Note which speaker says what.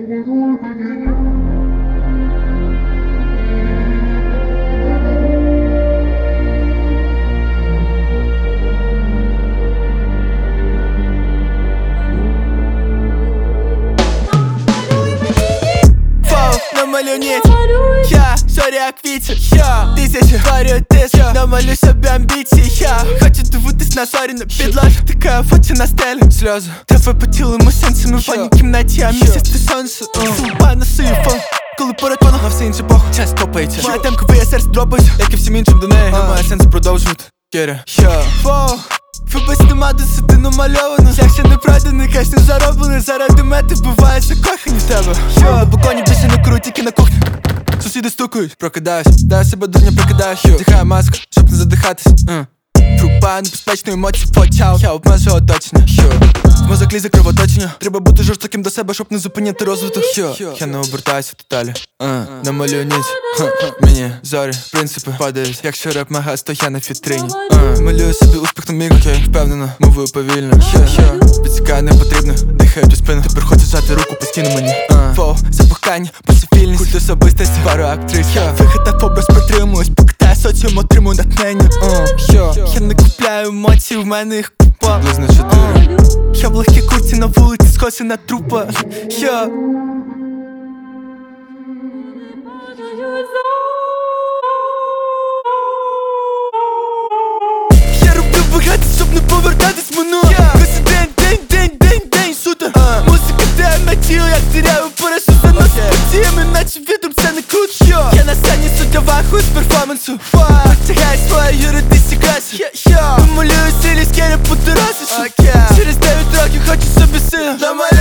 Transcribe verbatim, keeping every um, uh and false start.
Speaker 1: Ніч, я зорі як вітер, я тисячі варю тиск, намалю собі амбіції, я хочу дивитись на зорі на підлозі, така фото на стелі, сльози тебе по тілому сенсами, в ванній кімнаті, а місяць ти сонце, фуба на сифон. Коли поряд вона, на все інше похуй, час топається. Моя темка виє серце дропається, як і всім іншим до неї, немає сенсу продовжувати. Кері, я, воу, фобись нема досити намальовано, як ще не пройдений, кеш не зароблений, заради мети буває закохані в тебе. Я, на балконі більше не круть, тільки на кухні. Сусіди стукають, прокидаюсь, дай себе дурня прокидаю, вдихаю маску, щоб не задихатись. Труба небезпечної емоції почав, я обмежу оточення. В мозок лізе кровоточення, треба бути жорстоким до себе, щоб не зупиняти розвиток. Я не обертаюся в деталі, намалюю ніч, мені зорі, принципи падають. Якщо реп мегас, то я на фітрині. Малюю собі успіх на міг, окей, впевнено, мовою повільно. Підсікаю не потрібно, дихають у спину. Тепер хочу зжати руку постійно мені. Фоу, запахання, пасифільність, культ особистості, пару актрис. Вихитав образ, притримуюсь, покидаю соціум, отримую натхнення. Я не купляю емоцій, в мене їх купа. Близно чотири. Я в легкій курці на вулиці, схожий на трупа. Я Я роблю багато, щоб не повертатись минуле. Кожен день, день, день, день, день, суто. Музика дає на тіло, як дереву перешу заносить подіями, наче вітром це не круто. Я на сцені суддя вахую з перформансу. Протягаю свої юридичні краси. Намалюю сілі скелі по дорозі. Через дев'ять років хочу собі сина.